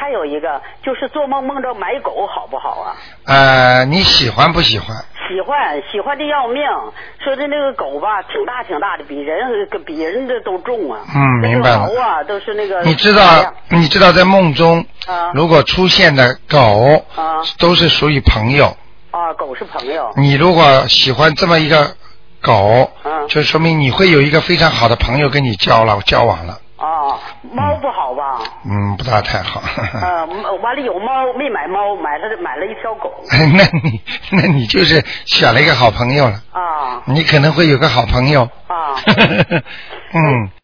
还有一个就是做梦梦着买狗好不好啊？ 你喜欢不喜欢？ 喜欢的要命。说的那个狗吧，挺大的，比人的都重啊。 明白了。 毛啊，都是那个。 你知道在梦中，如果出现的狗，都是属于朋友。 狗是朋友。 你如果喜欢这么一个狗，就说明你会有一个非常好的朋友跟你交往了。 猫不好吧？ 不大太好。 完了有猫没买猫，买了一条狗。 那你就是选了一个好朋友了。你可能会有个好朋友。